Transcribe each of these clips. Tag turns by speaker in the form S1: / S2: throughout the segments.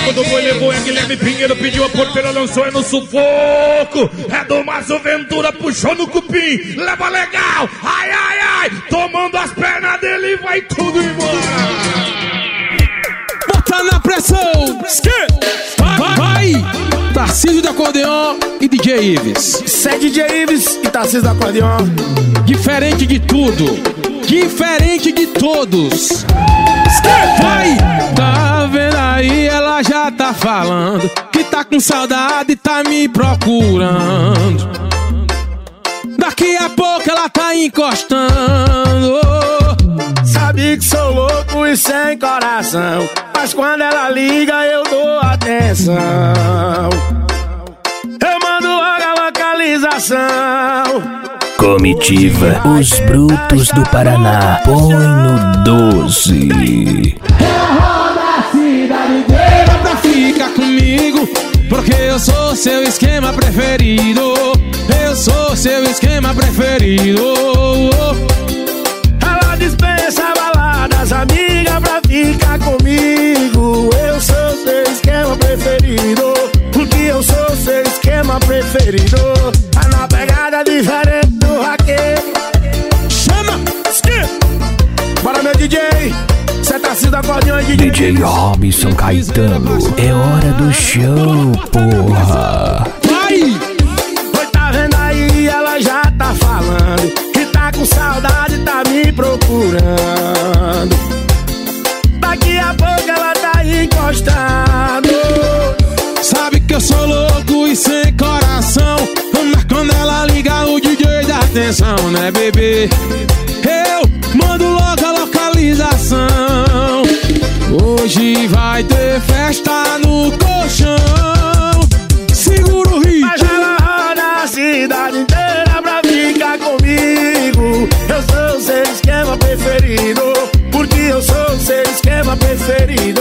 S1: Quando o boi levou, é Guilherme Pinheiro pediu a porteira, lançou, é no sufoco. É do Márcio Ventura, puxou no cupim, leva legal, ai, ai, ai, tomando as pernas dele e vai tudo embora.
S2: Bota na pressão, vai, Tarcísio do acordeon e DJ Ives.
S3: Isso é DJ Ives e Tarcísio do acordeon.
S2: Diferente de tudo, diferente de todos. Vai! Tá vendo aí, ela já tá falando que tá com saudade e tá me procurando. Daqui a pouco ela tá encostando.
S3: Sabe que sou louco e sem coração, mas quando ela liga eu dou atenção. Eu mando logo a localização.
S4: Comitiva, os brutos do Paraná, põe no 12.
S2: Roda a cidade inteira pra ficar comigo, porque eu sou seu esquema preferido. Eu sou seu esquema preferido.
S3: Ela dispensa baladas, amiga, pra ficar comigo. Eu sou seu esquema preferido, porque eu sou seu esquema preferido. Tá na pegada diferente do raqueiro.
S2: Chama!
S3: Bora, meu DJ, cê tá se acordeão aí,
S4: DJ Robson Caetano, é hora do show, porra.
S2: Vai!
S3: Oi, tá vendo aí, ela já tá falando que tá com saudade, tá me procurando. Daqui a pouco ela tá encostando.
S2: Sabe que eu sou louco e sem coração, mas quando ela liga o DJ dá atenção, né, bebê? Eu mando logo a localização. Hoje vai ter festa no colchão. Segura o ritmo.
S3: Mas ela roda a cidade inteira pra ficar comigo. Eu sou seu esquema preferido, porque eu sou seu esquema preferido.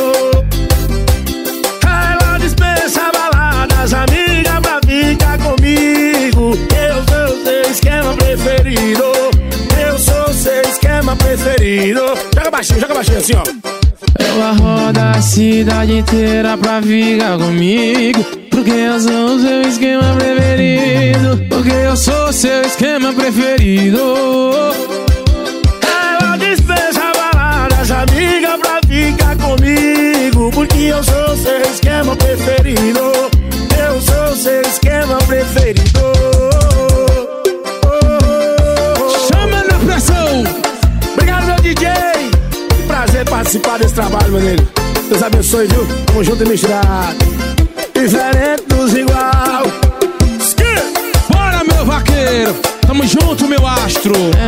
S3: Ela dispensa baladas, amiga, pra ficar comigo. Eu sou seu esquema preferido. Eu sou seu esquema preferido. Joga baixinho assim, ó.
S2: Ela roda a cidade inteira pra ficar comigo, porque eu sou o seu esquema preferido. Porque eu sou o seu esquema preferido.
S3: Ela dispensa baladas, amiga, pra ficar comigo, porque eu sou seu esquema preferido. Eu sou seu esquema preferido.
S2: Chama na pressão.
S3: Obrigado, meu DJ. Que prazer participar desse trabalho, meu amigo. Deus abençoe, viu? Tamo junto e misturado. Diferente dos igual.
S2: Bora, meu vaqueiro. Tamo junto, meu astro.